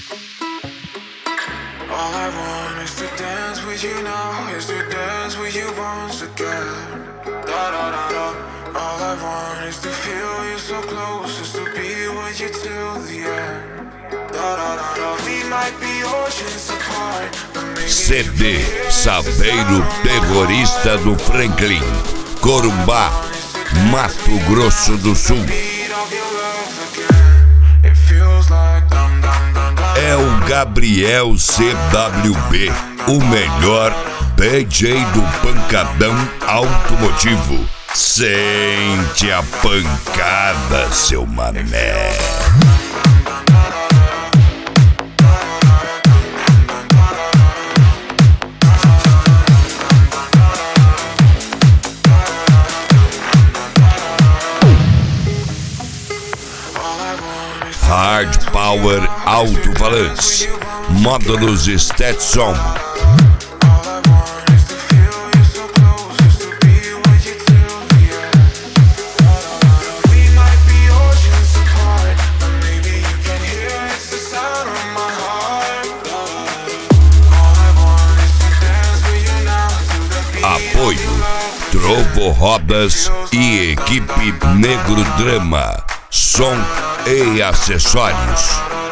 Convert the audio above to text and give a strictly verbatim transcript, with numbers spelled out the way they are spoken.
All I want is to dance with you now, is to dance with you once again. Da da da da. All I want is to feel you so close, is to be with you till the end. Da da da da. We might be oceans apart, but maybe C D Saveiro Terrorista do Franklin, Corumbá, Mato Grosso do Sul. É o Gabriel C W B, o melhor D J do pancadão automotivo. Sente a pancada, seu mané. Hard Power Alto-Falantes, módulos Stetson. Apoio Trovo Rodas e equipe Negro Drama, som e acessórios.